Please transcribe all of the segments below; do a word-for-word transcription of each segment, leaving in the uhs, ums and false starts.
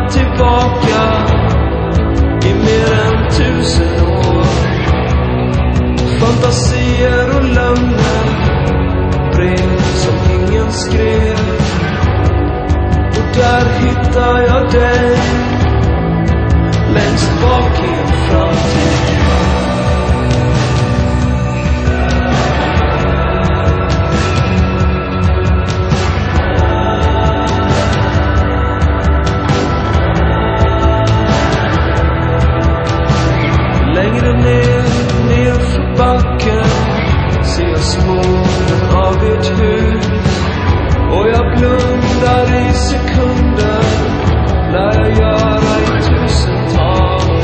längtat tillbaka i mer än tusen år. Fantasier och lögner, brev som ingen skrev. Och där hittar jag dig, längst bak i en framtid. Längre ner, ner för backen ser jag småren av ert hus. Och jag blundar i sekunder, lär jag göra i tusental.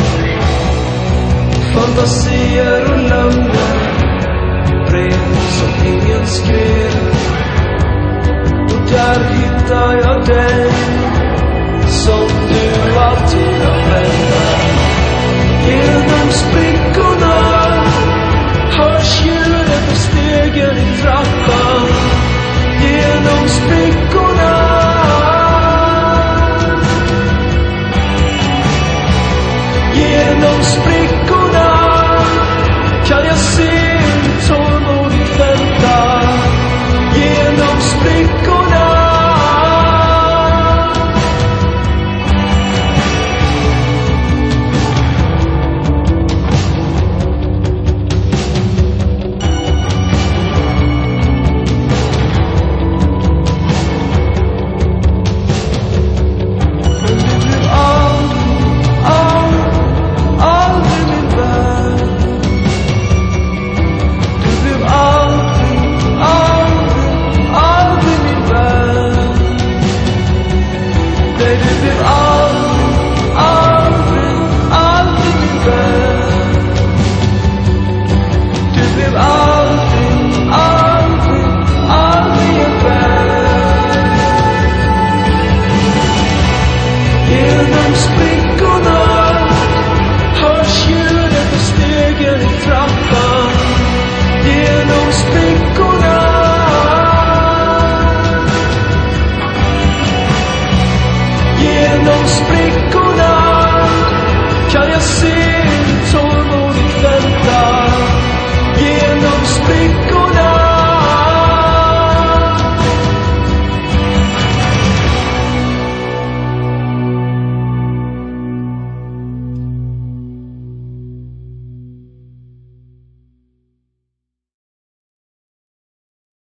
Fantasier och lögner, brev som ingen skrev. Och där hittar jag dig,